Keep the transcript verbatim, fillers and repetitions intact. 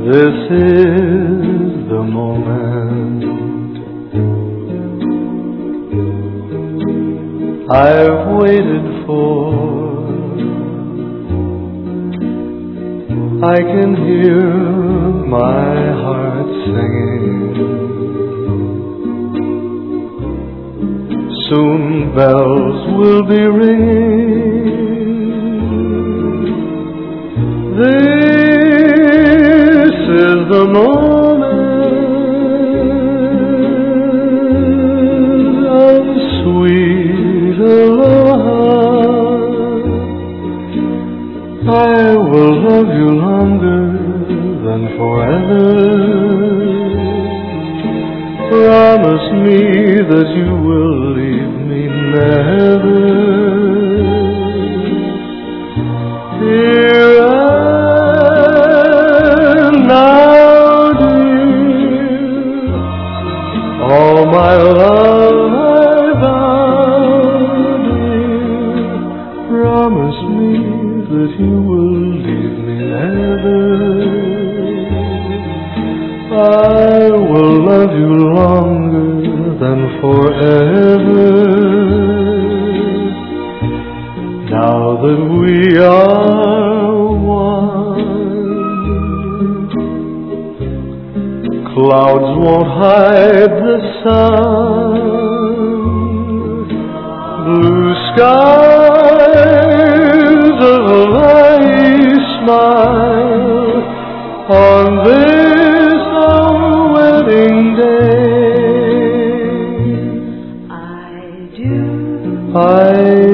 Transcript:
This is the moment I've waited for. I can hear my heart singing. Soon bells will be ringing. This is the moment of sweet aloha. I will love you longer than forever. Promise me that you will leave me never. Here and now, dear, all my love I vow, dear. Promise me that you will leave me never. I will love you longer than forever. Now that we are one, clouds won't hide the sun. Blue skies of a light smile on this our wedding day. I do. I